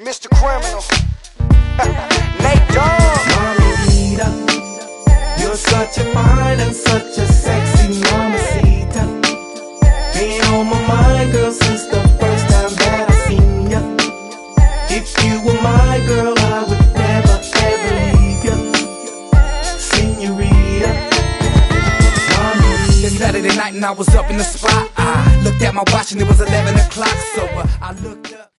Mr. Criminal, Nate Dogg. Mamacita, you're such a fine and such a sexy mamacita. Been on my mind, girl, since the first time that I seen ya. If you were my girl, I would never ever leave ya, señorita. Mamacita. It's Saturday night and I was up in the spot. I looked at my watch and it was 11 o'clock, so I looked up.